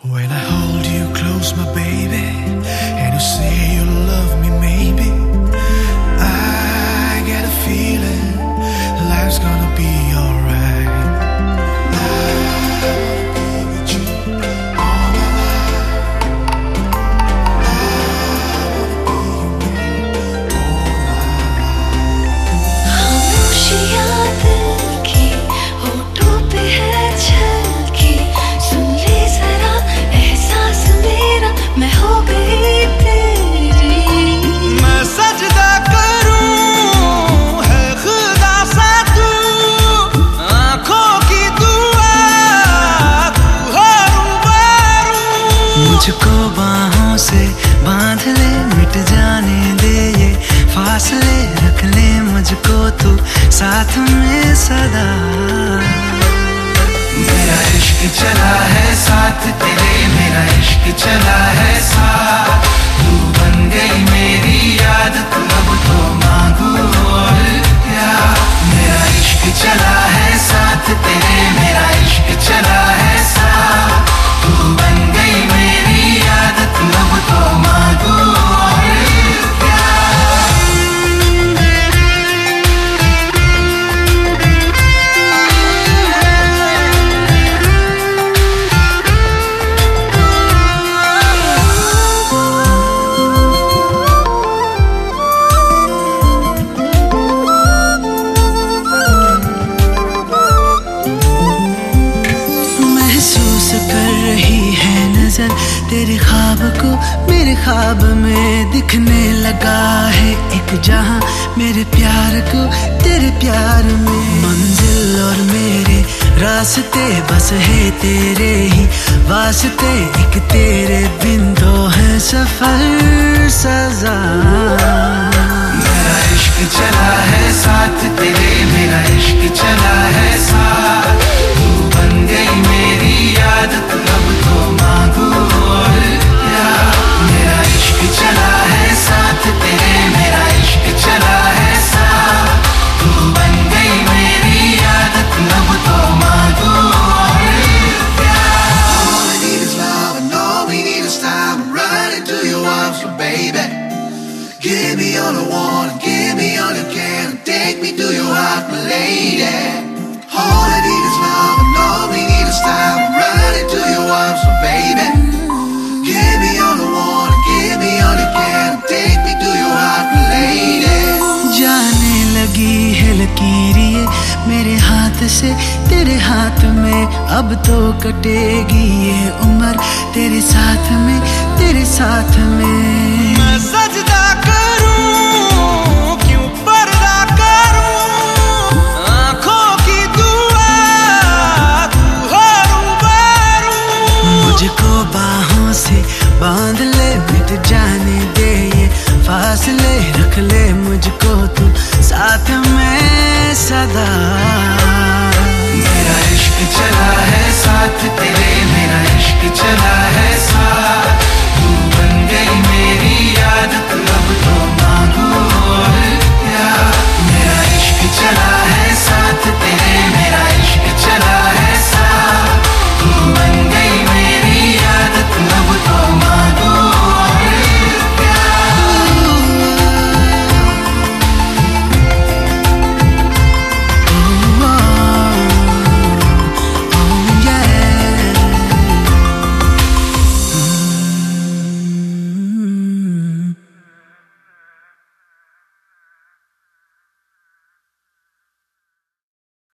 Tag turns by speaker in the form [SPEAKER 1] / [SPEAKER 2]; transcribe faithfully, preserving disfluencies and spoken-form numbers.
[SPEAKER 1] When I hold you close, my baby, and you say you love me, maybe I get a feeling life's gonna be alright. I wanna be with you all my life. I wanna be your man all my life.
[SPEAKER 2] खामोशियाँ दिल की होठों पे है छलकी, सुन ले जरा एहसास मेरा, मैं हो गई तेरी।
[SPEAKER 1] मैं सजदा करूं है खुदा सा तू, आँखों की दुआ तू हो रूबरू। मुझको बाहों से बांध ले, मिट जाने दे ये फासले, रख ले मुझको तू साथ में सदा। मेरा इश्क चला है साथ तेरे, मेरा इश्क चला है साथ, तू बन गई मेरी याद, तू अब तो मांगू और क्या। मेरा इश्क चला है साथ तेरे, मेरा इश्क चला है साथ, तू बन गई मेरी याद, तू अब तो मांगू और क्या। तेरे ख्वाब को मेरे ख्वाब में दिखने लगा है एक जहां, मेरे प्यार को तेरे प्यार में। मंजिल और मेरे रास्ते बस है तेरे ही वास्ते, एक तेरे बिन दो है सफर सजा। मेरा इश्क चला है साथ तेरे, मेरा इश्क चला है साथ, तू बन गई मेरी याद, तू अब तो मांगू और क्या। मेरा इश्क चला है साथ तेरे, मेरा इश्क चला है साथ, तू बन गई मेरी याद, तू अब तो मांगू और क्या। All we need is love and all we need is time, right into your arms, so baby. Give me all I want, give me all you can, take me to your heart, my lady. All I need is love and all we need is time, right into your arms, so baby. Give me all I want, give me all you can, take me to your heart, my lady. जाने लगी है लकीर ये मेरे हाथ से तेरे हाथ में, अब तो कटेगी ये उम्र तेरे साथ में, तेरे साथ में। मैं सजदा करूं क्यों पर्दा करूं, आँखों की दुआ तू हो रूबरू। मुझको बाहों से बांध ले, मिट जाने दे ये फासले, रख ले मुझको तू साथ में सदा। मेरा इश्क चला है साथ तेरे, मेरा